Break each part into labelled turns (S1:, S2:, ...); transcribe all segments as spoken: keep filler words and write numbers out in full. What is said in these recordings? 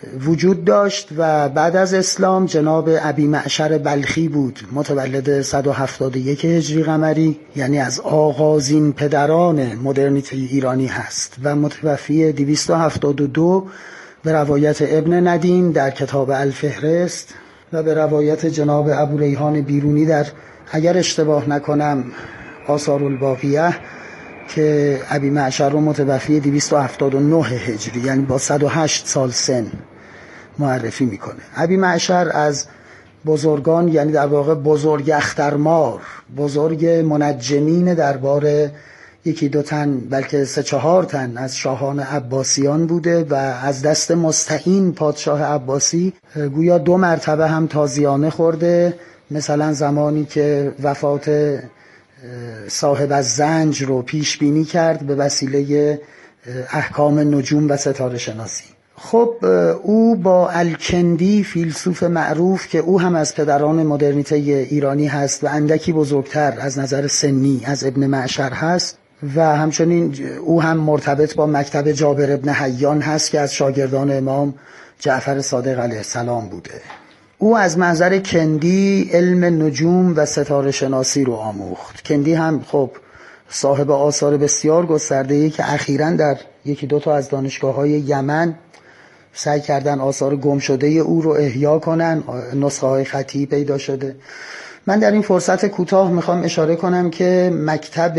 S1: وجود داشت و بعد از اسلام جناب ابی معشر بلخی بود، متولد صد و هفتاد و یک هجری قمری، یعنی از آغازین پدران مدرنیته ایرانی هست و متوفی دویست و هفتاد و دو به روایت ابن ندیم در کتاب الفهرست و به روایت جناب ابو ریحان بیرونی در، اگر اشتباه نکنم، آثار الباقیه، که ابی معشر رو متوفی دویست و هفتاد و نه هجری، یعنی با صد و هشت سال سن معرفی میکنه. ابی معشر از بزرگان، یعنی در واقع بزرگ اخترمار، بزرگ منجمین دربار یکی دو تن بلکه سه چهار تن از شاهان عباسیان بوده و از دست مستعین پادشاه عباسی گویا دو مرتبه هم تازیانه خورده، مثلا زمانی که وفات صاحب الزنج رو پیش بینی کرد به وسیله احکام نجوم و ستاره شناسی. خب او با الکندی، فیلسوف معروف که او هم از پدران مدرنیته ایرانی هست و اندکی بزرگتر از نظر سنی از ابن معشر هست و همچنین او هم مرتبط با مکتب جابر ابن حیان هست که از شاگردان امام جعفر صادق علیه السلام بوده. او از منظر کندی علم نجوم و ستاره شناسی رو آموخت. کندی هم خب صاحب آثار بسیار گسترده‌ای که اخیراً در یکی دو تا از دانشگاه‌های یمن سعی کردن آثار گم شده او رو احیا کنن، نسخه های خطی پیدا شده. من در این فرصت کوتاه میخوام اشاره کنم که مکتب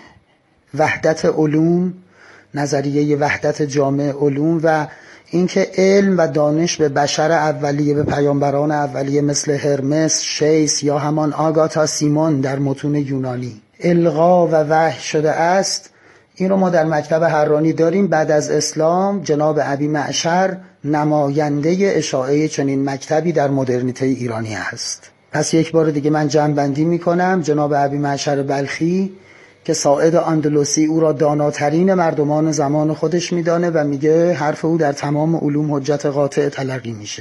S1: وحدت علوم، نظریه وحدت جامع علوم و اینکه علم و دانش به بشر اولیه، به پیامبران اولیه مثل هرمس، شیس یا همان آگاتا سیمون در متون یونانی القا و وحی شده است، این رو ما در مکتب حرانی داریم. بعد از اسلام جناب ابی معشر نماینده اشاعه چنین مکتبی در مدرنیته ایرانی هست. پس یک بار دیگه من جمع‌بندی میکنم. جناب ابی معشر بلخی که ساعد اندلسی او را داناترین مردمان زمان خودش میدانه و میگه حرف او در تمام علوم حجت قاطع تلقی میشه.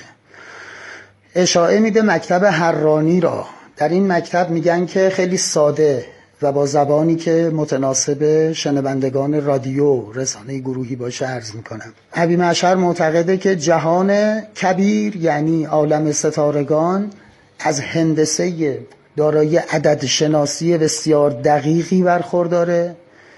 S1: اشاعه میده مکتب حرانی را. در این مکتب میگن که خیلی ساده و با زبانی که متناسب شنوندگان رادیو رسانه گروهی باشه عرض میکنم. ابی معشر معتقده که جهان کبیر یعنی عالم ستارگان از هندسه دارای عدد شناسی بسیار دقیقی برخورداره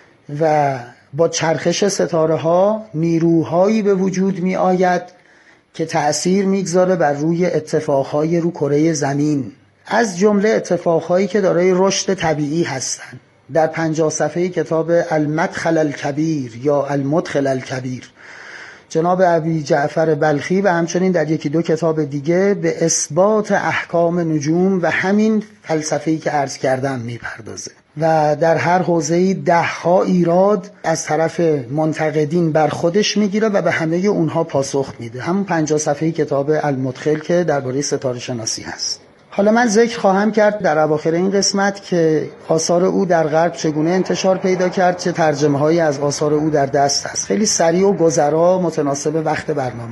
S1: و با چرخش ستاره ها نیروهایی به وجود می آید که تأثیر میگذاره بر روی اتفاقهای رو کره زمین، از جمله اتفاقهایی که دارای رشد طبیعی هستند. در پنجاه صفحه کتاب المدخل الکبیر یا المدخل الکبیر جناب ابی جعفر بلخی و همچنین در یکی دو کتاب دیگه به اثبات احکام نجوم و همین فلسفه‌ای که عرض کردم میپردازه و در هر حوزه‌ای ده ها ایراد از طرف منتقدین بر خودش میگیره و به همه اونها پاسخ میده. همون پنجاه صفحه کتاب المدخل که درباره ستاره شناسی هست. حالا من ذکر خواهم کرد در اواخر این قسمت که آثار او در غرب چگونه انتشار پیدا کرد، چه ترجمه هایی از آثار او در دست هست. خیلی سریع و گذرا متناسب وقت برنامه.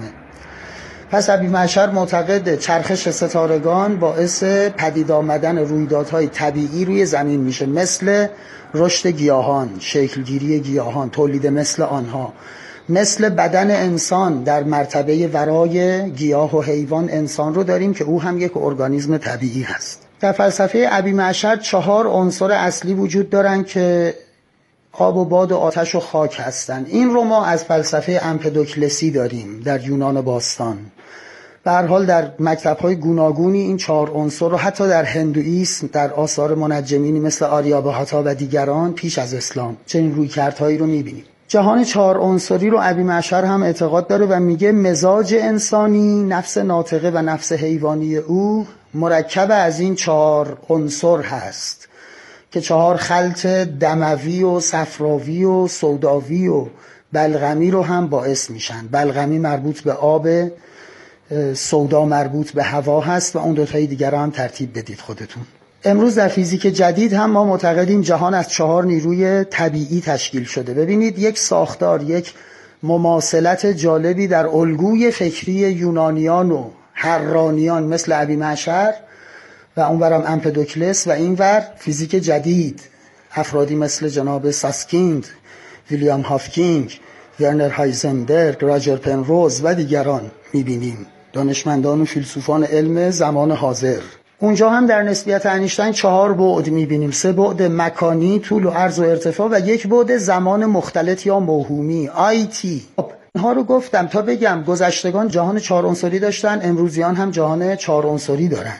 S1: پس ابی معشر معتقد چرخش ستارگان باعث پدید آمدن رویدادهای طبیعی روی زمین میشه، مثل رشد گیاهان، شکلگیری گیاهان، تولید مثل آنها، مثل بدن انسان. در مرتبه ورای گیاه و حیوان انسان رو داریم که او هم یک ارگانیسم طبیعی هست. در فلسفه ابی معشر چهار عنصر اصلی وجود دارن که آب و باد و آتش و خاک هستن. این رو ما از فلسفه امپدوکلسی داریم در یونان باستان. به هر حال در مکتب‌های گوناگونی این چهار عنصر رو حتی در هندوئیسم در آثار منجمینی مثل آریابهاتا و دیگران پیش از اسلام چنین رویکردهایی رو می‌بینیم. جهان چهار عنصری رو ابی معشر هم اعتقاد داره و میگه مزاج انسانی، نفس ناطقه و نفس حیوانی او مرکب از این چهار عنصر هست که چهار خلط دموی و صفراوی و سوداوی و بلغمی رو هم باعث میشن. بلغمی مربوط به آب، سودا مربوط به هوا هست و اون دوتای دیگر هم ترتیب بدید خودتون. امروز در فیزیک جدید هم ما معتقدیم جهان از چهار نیروی طبیعی تشکیل شده. ببینید یک ساختار، یک مماثلت جالبی در الگوی فکری یونانیان و حرانیان مثل ابی معشر و اونورم امپدوکلس و اینور فیزیک جدید افرادی مثل جناب ساسکیند، ویلیام هافکینگ، ورنر هایزنبرگ، راجر پنروز و دیگران میبینیم، دانشمندان و فیلسوفان علم زمان حاضر. اونجا هم در نسبیت انیشتین چهار بعد میبینیم، سه بعد مکانی، طول و عرض و ارتفاع، و یک بعد زمان مختلط یا موهومی، آی تی. اینها رو گفتم تا بگم گذشتگان جهان چهار عنصری داشتن، امروزیان هم جهان چهار عنصری دارند.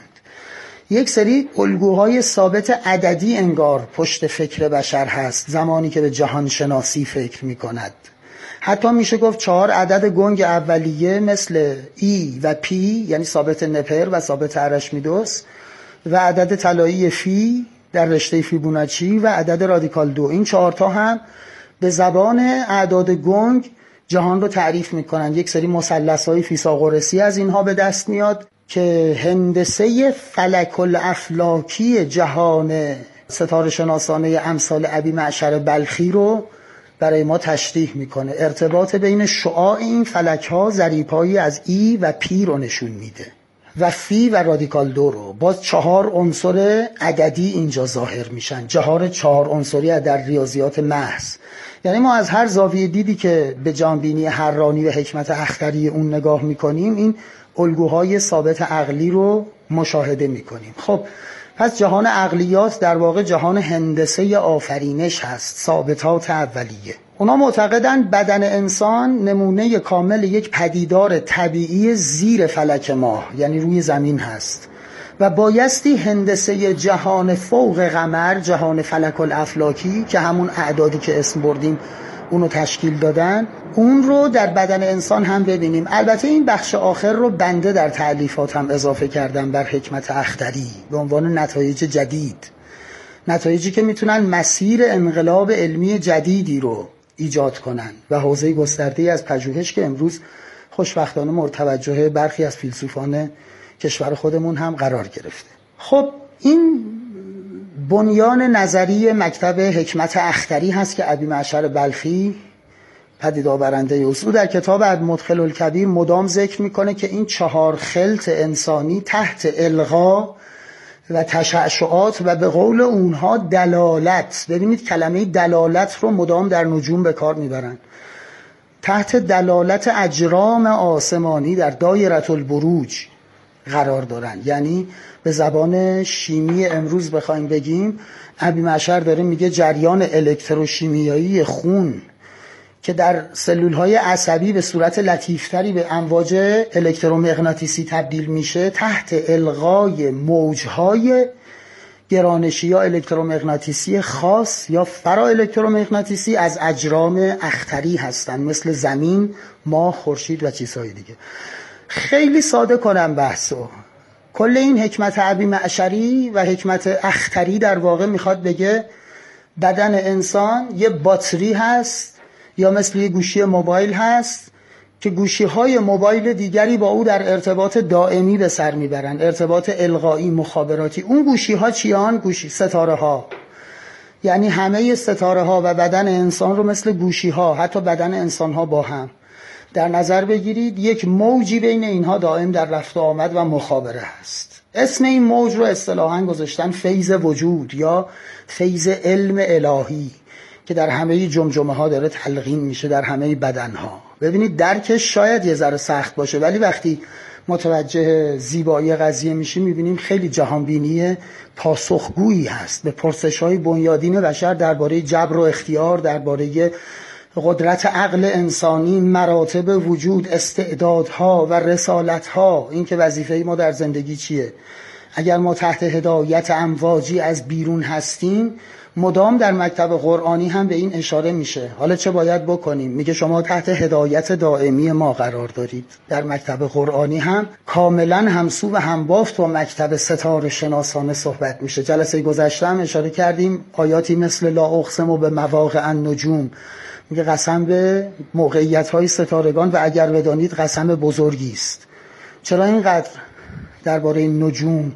S1: یک سری الگوهای ثابت عددی انگار پشت فکر بشر هست زمانی که به جهان شناسی فکر میکند. حتی میشه گفت چهار عدد گنگ اولیه مثل ای و پی، یعنی ثابت نپر و ثابت ارشمیدس، و عدد طلایی فی در رشته فیبوناچی و عدد رادیکال دو، این چهارتا هم به زبان اعداد گنگ جهان رو تعریف میکنن. یک سری مثلث‌های فیثاغورسی از اینها به دست میاد که هندسه فلک الافلاکی جهان ستاره شناسانه امثال ابی معشر بلخی رو برای ما تشریح میکنه. ارتباط بین شعاع این فلک ها ضریب‌هایی از ای و پی رو نشون میده و فی و رادیکال دو رو. باز چهار عنصر عددی اینجا ظاهر میشن، جهان چهار عنصری در ریاضیات محض. یعنی ما از هر زاویه دیدی که به جانبینی حرانی و حکمت اختری اون نگاه میکنیم، این الگوهای ثابت عقلی رو مشاهده میکنیم. خب پس جهان عقلیات در واقع جهان هندسه آفرینش هست، ثابتات اولیه. اونا معتقدن بدن انسان نمونه کامل یک پدیدار طبیعی زیر فلک ماه، یعنی روی زمین هست و بایستی هندسه جهان فوق قمر، جهان فلک الافلاکی که همون اعدادی که اسم بردیم اونو تشکیل دادن، اون رو در بدن انسان هم ببینیم. البته این بخش آخر رو بنده در تألیفاتم اضافه کردم بر حکمت اختری به عنوان نتایج جدید، نتایجی که میتونن مسیر انقلاب علمی جدیدی رو ایجاد کنن و حوزه گسترده‌ای از پژوهش که امروز خوشبختانه مورد توجه برخی از فیلسوفان کشور خودمون هم قرار گرفته. خب این بنیان نظری مکتب حکمت اختری هست که ابی معشر بلخی پدیدآورنده اصول در کتاب المدخل الکبیر مدام ذکر میکنه که این چهار خلط انسانی تحت الغا و تشعشعات و به قول اونها دلالت، ببینید کلمه دلالت رو مدام در نجوم به کار میبرن، تحت دلالت اجرام آسمانی در دایره البروج قرار دارن. یعنی به زبان شیمی امروز بخوایم بگیم، ابی معشر داره میگه جریان الکتروشیمیایی خون که در سلولهای عصبی به صورت لطیفتری به امواج الکترومغناطیسی تبدیل میشه تحت الغای موجهای گرانشی یا الکترومغناطیسی خاص یا فرا الکترومغناطیسی از اجرام اختری هستن، مثل زمین، ماه، خورشید و چیزهای دیگه. خیلی ساده کنم بحثو. کل این حکمت ابی معشری و حکمت اختری در واقع میخواد بگه بدن انسان یه باتری هست یا مثل یه گوشی موبایل هست که گوشی‌های موبایل دیگری با او در ارتباط دائمی به سر میبرن، ارتباط القایی مخابراتی. اون گوشی‌ها چیان؟ گوشی ستاره‌ها. یعنی همه ستاره‌ها و بدن انسان رو مثل گوشی‌ها، حتی بدن انسان‌ها با هم در نظر بگیرید، یک موجی بین اینها دائم در رفت و آمد و مخابره هست. اسم این موج رو اصطلاحاً گذاشتن فیض وجود یا فیض علم الهی که در همه جمجمه ها داره تلقین میشه، در همه بدن ها. ببینید درکش شاید یه ذره سخت باشه، ولی وقتی متوجه زیبایی قضیه میشیم میبینیم خیلی جهانبینی پاسخگویی هست به پرسش‌های بنیادین بشر درباره جبر و اختیار، درباره قدرت عقل انسانی، مراتب وجود، استعدادها و رسالتها. این که وظیفه ما در زندگی چیه؟ اگر ما تحت هدایت امواجی از بیرون هستیم، مدام در مکتب قرآنی هم به این اشاره میشه. حالا چه باید بکنیم؟ میگه شما تحت هدایت دائمی ما قرار دارید. در مکتب قرآنی هم کاملا همسو و همبافت با مکتب ستاره شناسانه صحبت میشه. جلسه گذشته هم اشاره کردیم آیاتی مثل لا اقسم به مواقع النجوم، میگه قسم به موقعیت های ستارگان و اگر بدانید قسم بزرگی است. چرا اینقدر درباره نجوم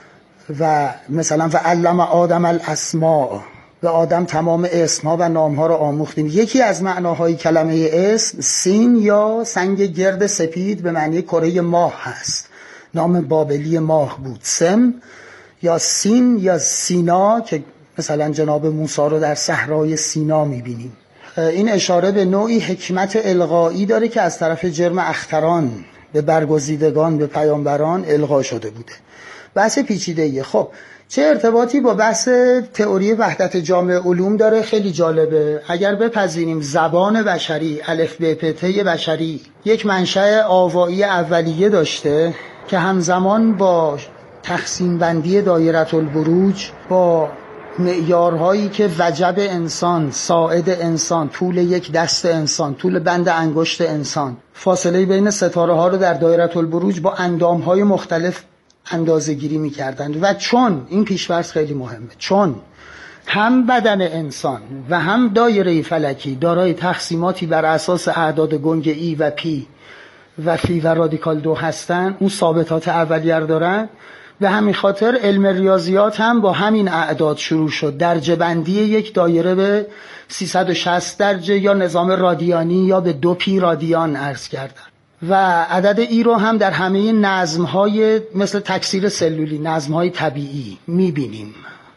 S1: و مثلا و علم آدم الاسماء، و آدم تمام اسمها و نامها رو آموختیم؟ یکی از معناهای کلمه اسم سین یا سنگ گرد سپید به معنی کره ماه هست. نام بابلی ماه بود سم، یا سین یا سینا که مثلا جناب موسی رو در صحرای سینا میبینیم. این اشاره به نوعی حکمت القایی داره که از طرف جرم اختران به برگزیدگان، به پیامبران القا شده بوده. بحث پیچیده‌ایه. خب چه ارتباطی با بحث تئوری وحدت جامع علوم داره؟ خیلی جالبه. اگر بپذیریم زبان بشری، الف ب پ ت بشری یک منشأ آوایی اولیه داشته که همزمان با تقسیم بندی دایره البروج، با معیارهایی که وجب انسان، ساعد انسان، طول یک دست انسان، طول بند انگشت انسان، فاصله بین ستاره ها رو در دایره البروج با اندامهای مختلف اندازه گیری می کردند. و چون این پیش‌فرض خیلی مهمه، چون هم بدن انسان و هم دایره فلکی دارای تقسیماتی بر اساس اعداد گنگ ای و پی و فی و رادیکال دو هستن، اون ثابتات اولیه دارن، به همین خاطر علم ریاضیات هم با همین اعداد شروع شد. درجه بندی یک دایره به سیصد و شصت درجه یا نظام رادیانی یا به دو پی رادیان عرض کردن و عدد ای رو هم در همه نظم‌های مثل تکثیر سلولی، نظم‌های طبیعی می‌بینیم.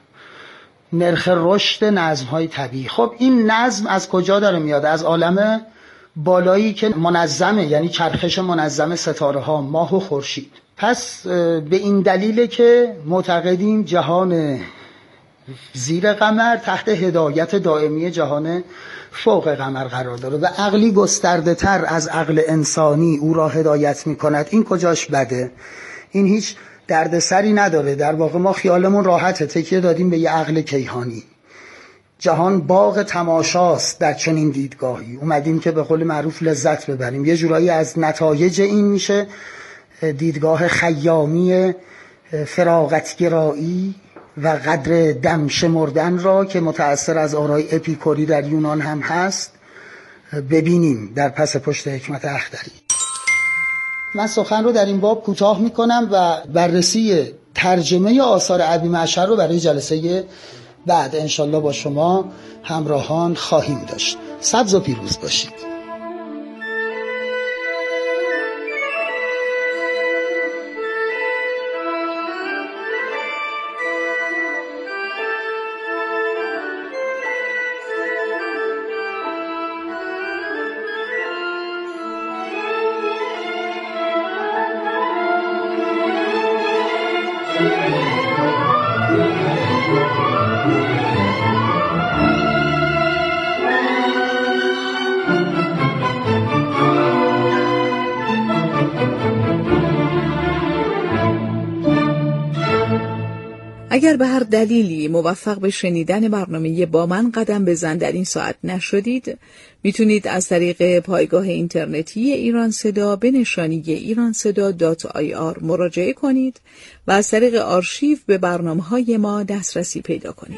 S1: نرخ رشد نظم‌های طبیعی. خب این نظم از کجا داره میاد؟ از عالم بالایی که منظمه، یعنی چرخش منظم ستاره‌ها، ماه و خورشید. پس به این دلیله که معتقدیم جهان زیر قمر تحت هدایت دائمی جهان فوق قمر قرار داره و عقلی گسترده تر از عقل انسانی او را هدایت می کند. این کجاش بده؟ این هیچ دردسری نداره. در واقع ما خیالمون راحته، تکیه دادیم به یه عقل کیهانی. جهان باغ تماشاست در چنین دیدگاهی. اومدیم که به قول معروف لذت ببریم. یه جورایی از نتایج این میشه دیدگاه خیامی فراغتگرایی و قدر دم شمردن را که متأثر از آرای اپیکوری در یونان هم هست ببینیم در پس پشت حکمت اخضری. من سخن رو در این باب کوتاه میکنم و بررسی ترجمه آثار ابی معشر رو برای جلسه بعد انشالله با شما همراهان خواهیم داشت. سبز و پیروز باشید.
S2: اگر به هر دلیلی موفق به شنیدن برنامه با من قدم بزن در این ساعت نشدید، میتونید از طریق پایگاه اینترنتی ایران صدا به نشانی ایران صدا دات آی آر مراجعه کنید و از طریق آرشیو به برنامه‌های ما دسترسی پیدا کنید.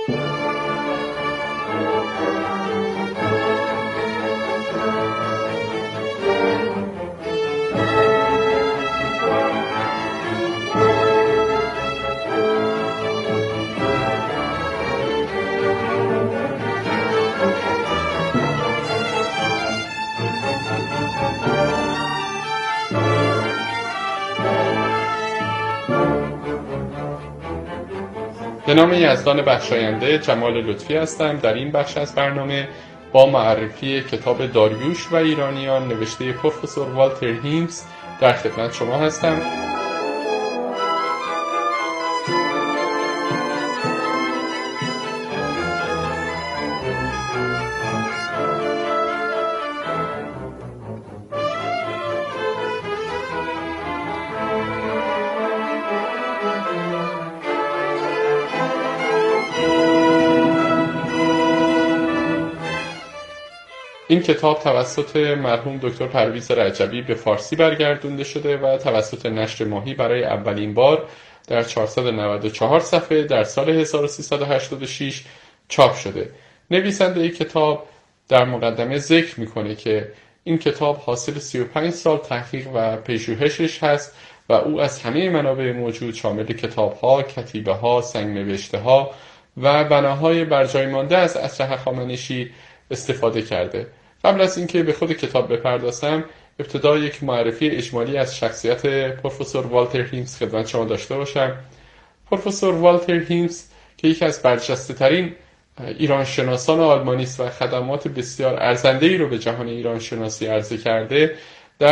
S3: به نام یزدان بخشاینده، جمال لطفی هستم. در این بخش از برنامه با معرفی کتاب داریوش و ایرانیان نوشته پروفسور والتر هیمز در خدمت شما هستم. این کتاب توسط مرحوم دکتر پرویز رجبی به فارسی برگردونده شده و توسط نشر ماهی برای اولین بار در چهارصد و نود و چهار صفحه در سال هزار و سیصد و هشتاد و شش چاپ شده. نویسنده این کتاب در مقدمه ذکر میکنه که این کتاب حاصل سی و پنج سال تحقیق و پژوهشش هست و او از همه منابع موجود شامل کتاب‌ها، کتیبه‌ها، سنگ‌نوشته‌ها و بناهای برجای مانده از عصر هخامنشی استفاده کرده. قبل از اینکه به خود کتاب بپردازم، ابتدا یک معرفی اجمالی از شخصیت پروفسور والتر هیمز خدمت شما داشته باشم. پروفسور والتر هیمز که یکی از برجسته ترین ایران شناسان آلمانی است و خدمات بسیار ارزنده‌ای رو به جهان ایران شناسی عرضه کرده، در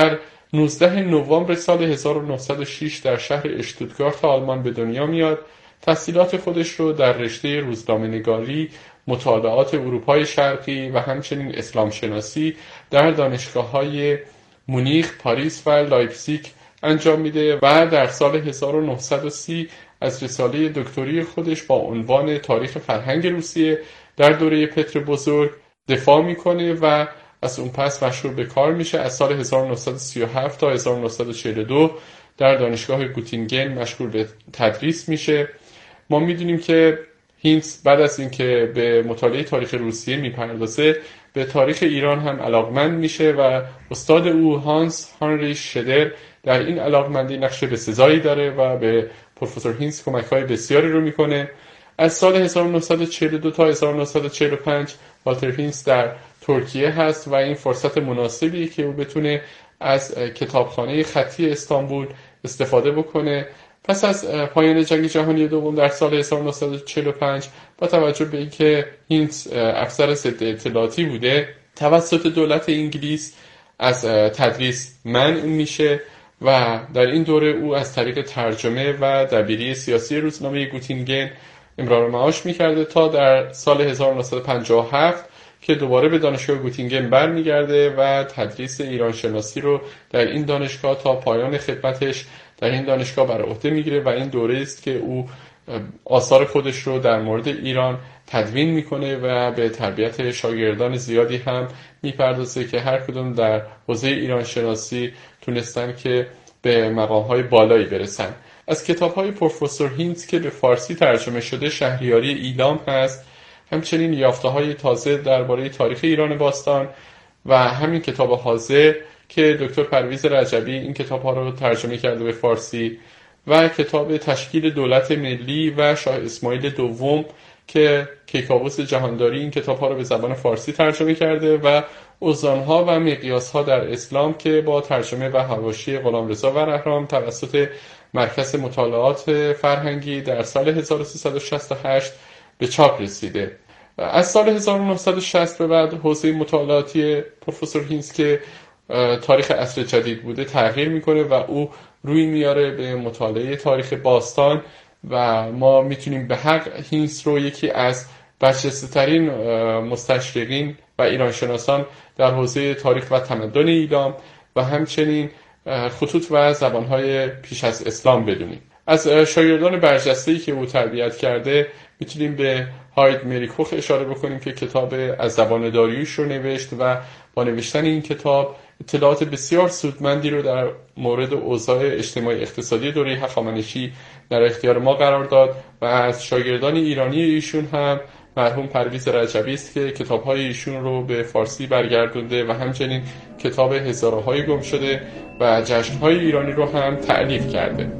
S3: نوزدهم نوامبر سال هزار و نهصد و شش در شهر اشتوتگارت آلمان به دنیا میاد. تحصیلات خودش رو در رشته روزنامه‌نگاری، مطالعات اروپای شرقی و همچنین اسلام شناسی در دانشگاه‌های مونیخ، پاریس و لایپزیگ انجام میده و در سال هزار و نهصد و سی از رساله دکتری خودش با عنوان تاریخ فرهنگ روسیه در دوره پتر بزرگ دفاع میکنه و از اون پس مشغول به کار میشه. از سال هزار و نهصد و سی و هفت تا هزار و نهصد و چهل و دو در دانشگاه گوتینگن مشغول به تدریس میشه. ما میدونیم که هینتس بعد از اینکه به مطالعه تاریخ روسیه میپردازه به تاریخ ایران هم علاقمند میشه و استاد او هانس هانریش شدر در این علاقمندی نقش بسزایی داره و به پروفسور هینتس کمک‌های بسیاری رو میکنه. از سال هزار و نهصد و چهل و دو تا هزار و نهصد و چهل و پنج والتر هینتس در ترکیه هست و این فرصت مناسبیه که او بتونه از کتابخانه خطی استانبول استفاده بکنه. پس از پایان جنگ جهانی دوم در سال هزار و نهصد و چهل و پنج با توجه به اینکه هینتس افسر ضد اطلاعاتی بوده توسط دولت انگلیس از تدریس منع میشه و در این دوره او از طریق ترجمه و دبیری سیاسی روزنامه گوتینگن امرار معاش میکرده تا در سال هزار و نهصد و پنجاه و هفت که دوباره به دانشگاه گوتینگن برمیگرده و تدریس ایران شناسی رو در این دانشگاه تا پایان خدمتش در این دانشگاه بر عهده میگیره و این دوره است که او آثار خودش رو در مورد ایران تدوین میکنه و به تربیت شاگردان زیادی هم میپردازه که هر کدوم در حوزه ایران شناسی تونستن که به مقامهای بالایی برسن. از کتاب‌های پروفسور هینتس که به فارسی ترجمه شده شهریاری ایلام هست، همچنین یافته‌های تازه درباره تاریخ ایران باستان و همین کتاب حاضر که دکتر پرویز رجبی این کتاب‌ها رو ترجمه کرده به فارسی و کتاب تشکیل دولت ملی و شاه اسماعیل دوم که کیکاووس جهانداری این کتاب‌ها رو به زبان فارسی ترجمه کرده و اوزان‌ها و مقیاس‌ها در اسلام که با ترجمه و حواشی غلامرضا ورهرام توسط مرکز مطالعات فرهنگی در سال هزار و سیصد و شصت و هشت به چاپ رسیده. از سال هزار و نهصد و شصت به بعد حوزه مطالعاتی پروفسور هینتس که تاریخ عصر جدید بوده تغییر میکنه و او روی میاره به مطالعه تاریخ باستان و ما میتونیم به حق هینتس رو یکی از برجسته‌ترین مستشرقین و ایرانشناسان در حوزه تاریخ و تمدن ایلام و همچنین خطوط و زبانهای پیش از اسلام بدونیم. از شاگردان برجسته‌ای که او تربیت کرده میتونیم به هاید مری کوخ اشاره بکنیم که کتاب از زبان داریوش رو نوشت و با نوشتن این کتاب اطلاعات بسیار سودمندی رو در مورد اوضاع اجتماعی اقتصادی دوره هخامنشی در اختیار ما قرار داد و از شاگردان ایرانی ایشون هم مرحوم پرویز رجبی است که کتاب‌های ایشون رو به فارسی برگردونده و همچنین کتاب هزاره‌های گم شده و جشن‌های ایرانی رو هم تألیف کرده.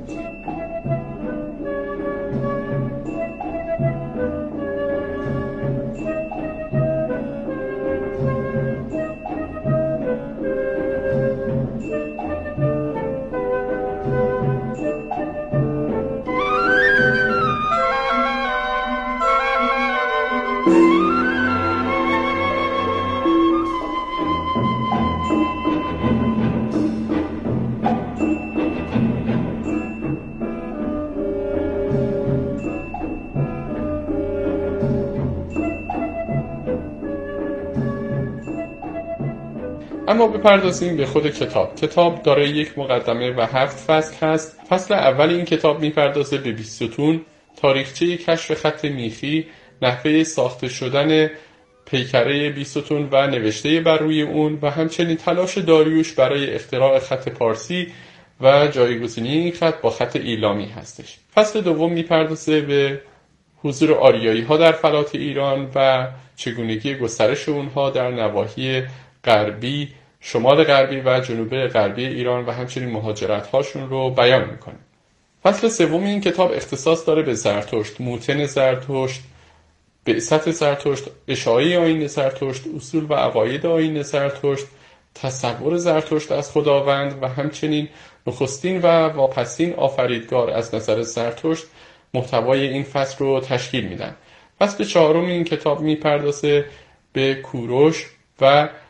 S3: اما بپردازیم به خود کتاب. کتاب دارای یک مقدمه و هفت فصل هست. فصل اول این کتاب میپردازه به بیستون، تاریخچه کشف خط میخی، نحوه ساخته شدن پیکره بیستون و نوشته بر روی اون و همچنین تلاش داریوش برای اختراع خط پارسی و جایگزینی این خط با خط ایلامی هستش. فصل دوم میپردازه به حضور آریایی ها در فلات ایران و چگونگی گسترش اونها در نواحی غربی، شمال غربی و جنوب غربی ایران و همچنین مهاجرت هاشون رو بیان میکنه. فصل سوم این کتاب اختصاص داره به زرتشت، موتن زرتشت، بعثت زرتشت، اشاعه آیین زرتشت، اصول و عقاید آیین زرتشت، تصور زرتشت از خداوند و همچنین نخستین و واپسین آفریدگار از نظر زرتشت محتوای این فصل رو تشکیل میدن. فصل چهارم این کتاب میپردازه به کوروش و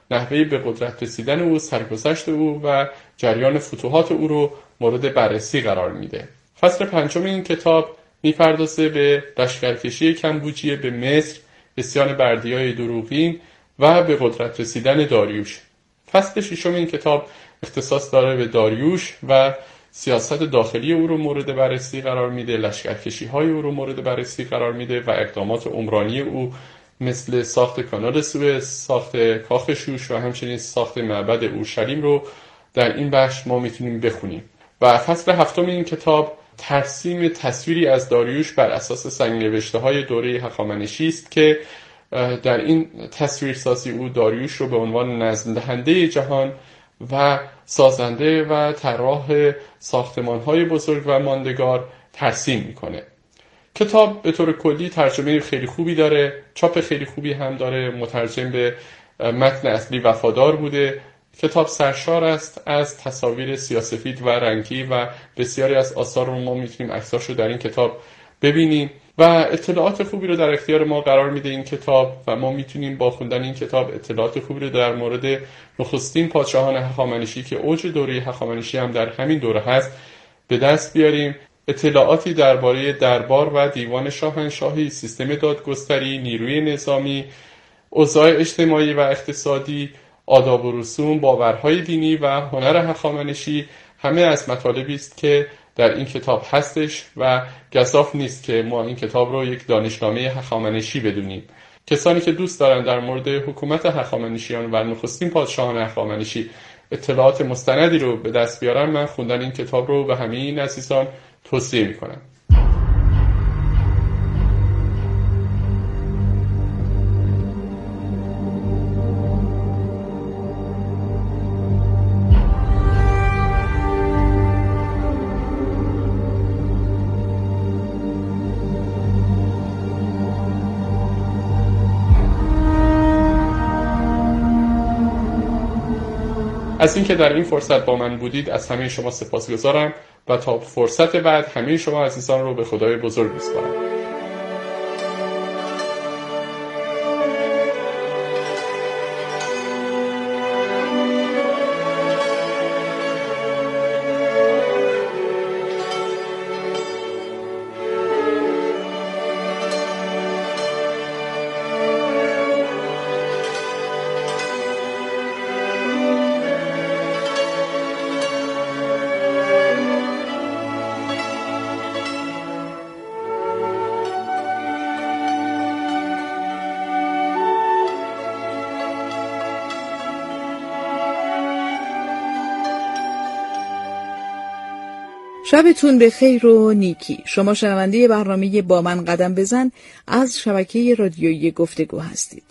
S3: نحوه به قدرت رسیدن او، سرگذشت او و جریان فتوحات او رو مورد بررسی قرار میده. فصل پنجم این کتاب میپردازه به لشکرکشی کمبوجیه به مصر، اسیان بردیای دروغین و به قدرت رسیدن داریوش. فصل ششم این کتاب اختصاص داره به داریوش و سیاست داخلی او رو مورد بررسی قرار میده، لشکرکشی های او رو مورد بررسی قرار میده و اقدامات عمرانی او مثل ساخت کانال سوئز، ساخت کاخ شوش و همچنین ساخت معبد اورشلیم رو در این بخش ما میتونیم بخونیم. و فصل هفتم این کتاب ترسیم تصویری از داریوش بر اساس سنگ‌نوشته های دوره هخامنشی است که در این تصویرسازی او داریوش رو به عنوان نظم دهنده جهان و سازنده و طراح ساختمان‌های بزرگ و ماندگار ترسیم میکنه. کتاب به طور کلی ترجمه خیلی خوبی داره، چاپ خیلی خوبی هم داره، مترجم به متن اصلی وفادار بوده. کتاب سرشار است از تصاویر سیاه‌سفید و رنگی و بسیاری از آثار رو ما میتونیم عکساش رو در این کتاب ببینیم و اطلاعات خوبی رو در اختیار ما قرار میده این کتاب و ما میتونیم با خوندن این کتاب اطلاعات خوبی رو در مورد نخستین پادشاهان هخامنشی که اوج دوره هخامنشی هم در همین دوره هست به دست بیاریم. اطلاعاتی درباره دربار و دیوان شاهنشاهی، سیستم دادگستری، نیروی نظامی، اوضاع اجتماعی و اقتصادی، آداب و رسوم، باورهای دینی و هنر هخامنشی همه از مطالبی است که در این کتاب هستش و گزاف نیست که ما این کتاب رو یک دانشنامه هخامنشی بدونیم. کسانی که دوست دارن در مورد حکومت هخامنشیان و نخستین پادشاهان هخامنشی اطلاعات مستندی رو به دست بیارن، من خوندن این کتاب رو به همه این عزیزان توصیه میکنم. از اینکه در این فرصت با من بودید از همه شما سپاسگزارم و تا فرصت بعد همه شما عزیزان رو به خدای بزرگ میسپارم.
S2: شبتون به خیر و نیکی. شما شنونده برنامه با من قدم بزن از شبکه رادیویی گفتگو هستید.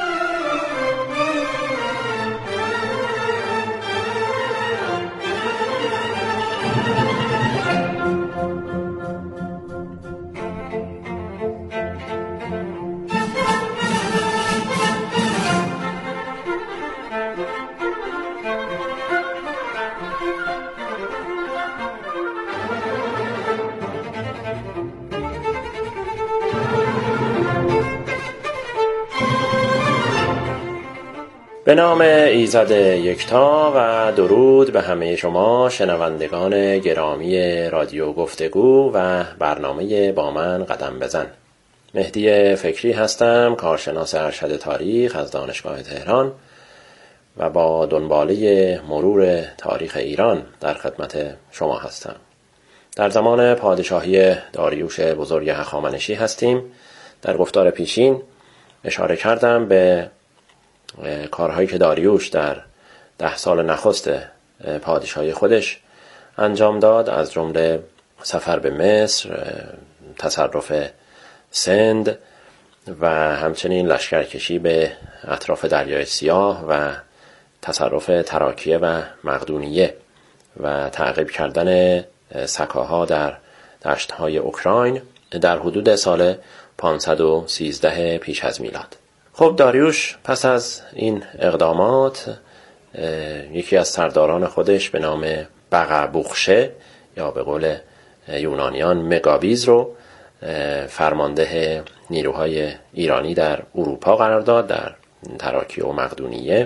S4: به نام ایزد یکتا و درود به همه شما شنوندگان گرامی رادیو گفتگو و برنامه با من قدم بزن. مهدی فکری هستم، کارشناس ارشد تاریخ از دانشگاه تهران و با دنباله مرور تاریخ ایران در خدمت شما هستم. در زمان پادشاهی داریوش بزرگ هخامنشی هستیم. در گفتار پیشین اشاره کردم به کارهایی که داریوش در ده سال نخست پادشاهی خودش انجام داد، از جمله سفر به مصر، تصرف سند و همچنین لشکرکشی به اطراف دریای سیاه و تصرف تراکیه و مقدونیه و تعقیب کردن سکاها در دشت‌های اوکراین در حدود سال پانصد و سیزده پیش از میلاد. خب داریوش پس از این اقدامات یکی از سرداران خودش به نام بقبوخشه یا به قول یونانیان مگابیز رو فرمانده نیروهای ایرانی در اروپا قرار داد، در تراکیه و مقدونیه،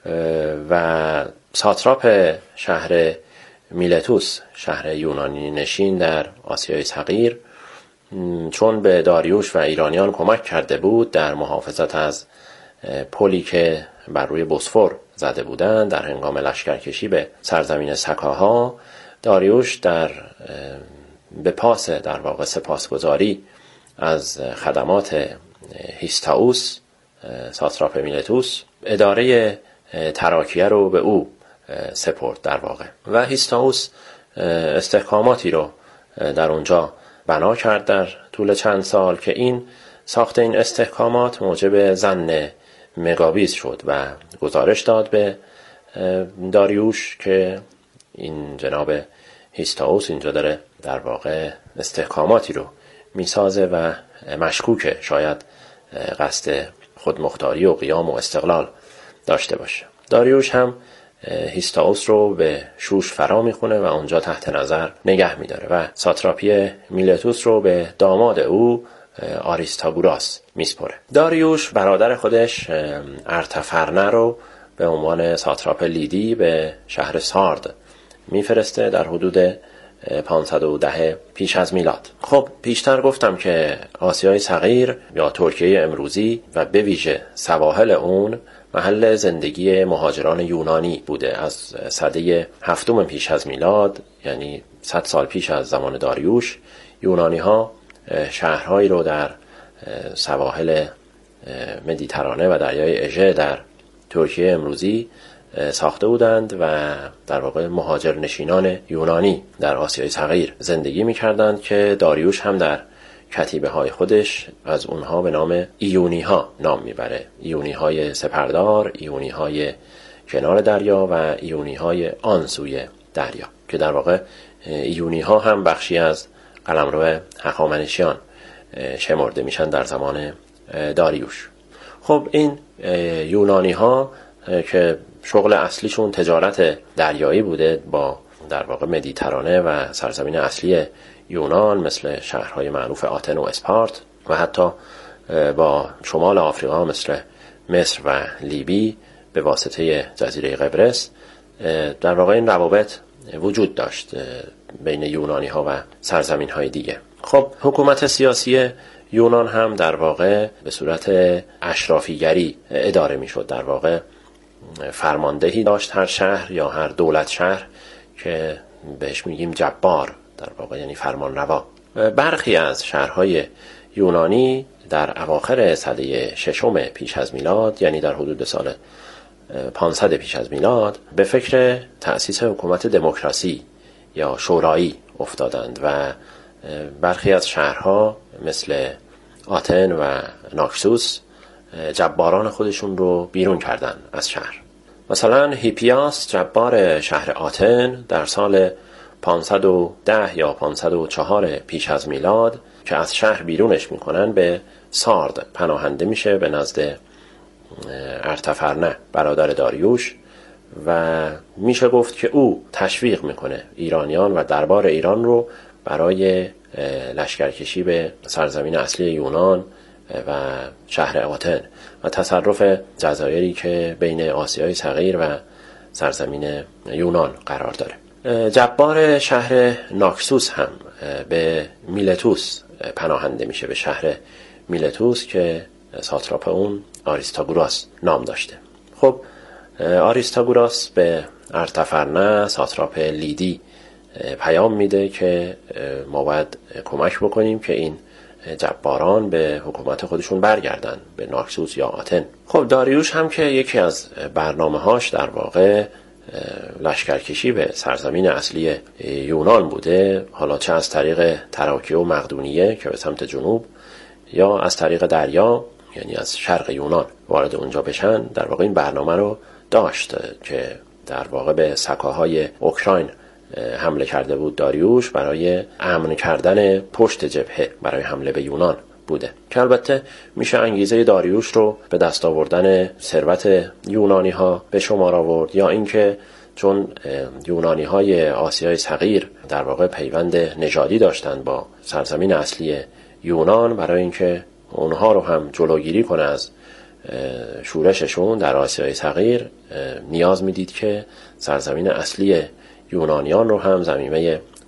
S4: و ساتراپ شهر میلتوس، شهر یونانی نشین در آسیای صغیر، چون به داریوش و ایرانیان کمک کرده بود در محافظت از پلی که بر روی بوسفور زده بودند در هنگام لشکرکشی به سرزمین سکاها، داریوش در به پاس در واقع سپاسگزاری از خدمات هیستائوس ساتراپ میلتوس اداره تراکیه رو به او سپرد در واقع، و هیستائوس استحکاماتی رو در اونجا بنا کرد در طول چند سال که این ساخت این استحکامات موجب ظن مگابیز شد و گزارش داد به داریوش که این جناب هیستائوس اینجا داره در واقع استحکاماتی رو میسازه و مشکوکه شاید قصد خودمختاری و قیام و استقلال داشته باشه. داریوش هم هیستائوس رو به شوش فرا میخونه و اونجا تحت نظر نگه میداره و ساتراپی میلتوس رو به داماد او آریستاگوراس میسپره. داریوش برادر خودش ارتفرنه رو به عنوان ساتراپ لیدی به شهر سارد میفرسته در حدود پانصد و ده پیش از میلاد. خب پیشتر گفتم که آسیای صغیر یا ترکیه امروزی و به ویژه سواحل اون محل زندگی مهاجران یونانی بوده. از سده هفتم پیش از میلاد، یعنی صد سال پیش از زمان داریوش، یونانی ها شهرهایی رو در سواحل مدیترانه و دریای اژه در ترکیه امروزی ساخته بودند و در واقع مهاجر نشینان یونانی در آسیای صغیر زندگی می کردند که داریوش هم در کتیبه های خودش از اونها به نام ایونی ها نام میبره. ایونی های سپردار، ایونی های کنار دریا و ایونی های آن سوی دریا، که در واقع ایونی ها هم بخشی از قلمرو هخامنشیان شمرده میشن در زمان داریوش. خب این یونانی ها که شغل اصلیشون تجارت دریایی بوده با در واقع مدیترانه و سرزمین اصلی یونان مثل شهرهای معروف آتن و اسپارت و حتی با شمال آفریقا مثل مصر و لیبی به واسطه جزیره قبرس، در واقع این روابط وجود داشت بین یونانی ها و سرزمین های دیگه. خب حکومت سیاسی یونان هم در واقع به صورت اشرافیگری اداره می شد. در واقع فرماندهی داشت هر شهر یا هر دولت شهر که بهش میگیم جبار، در واقع یعنی فرمان روا. برخی از شهرهای یونانی در اواخر سده ششم پیش از میلاد، یعنی در حدود سال پانصد پیش از میلاد، به فکر تأسیس حکومت دموکراسی یا شورایی افتادند و برخی از شهرها مثل آتن و ناکسوس جباران خودشون رو بیرون کردن از شهر. مثلا هیپیاس جبار شهر آتن در سال پانصد و ده یا پانصد و چهار پیش از میلاد که از شهر بیرونش میکنن به سارد پناهنده میشه به نزد ارتفرنه برادر داریوش و میشه گفت که او تشویق میکنه ایرانیان و دربار ایران رو برای لشکرکشی به سرزمین اصلی یونان و شهر آتن و تصرف جزایری که بین آسیای صغیر و سرزمین یونان قرار داره. جبار شهر ناکسوس هم به میلتوس پناهنده میشه، به شهر میلتوس که ساتراپ اون آریستاگوراس نام داشته. خب آریستاگوراس به ارتفرنه ساتراپ لیدی پیام میده که ما باید کمک بکنیم که این جباران به حکومت خودشون برگردن به ناکسوس یا آتن. خب داریوش هم که یکی از برنامه‌هاش در واقع لشکرکشی به سرزمین اصلی یونان بوده، حالا چه از طریق تراکیه و مقدونیه که به سمت جنوب یا از طریق دریا یعنی از شرق یونان وارد اونجا بشن، در واقع این برنامه رو داشت که در واقع به سکاهای اوکراین حمله کرده بود داریوش برای امن کردن پشت جبهه برای حمله به یونان بوده، که البته میشه انگیزه داریوش رو به دست آوردن ثروت یونانی ها به شمار آورد، یا اینکه چون یونانی های آسیای صغیر در واقع پیوند نژادی داشتند با سرزمین اصلی یونان، برای اینکه اونها رو هم جلوگیری کنه از شورششون در آسیای صغیر نیاز میدید که سرزمین اصلی یونانیان رو هم، زمینه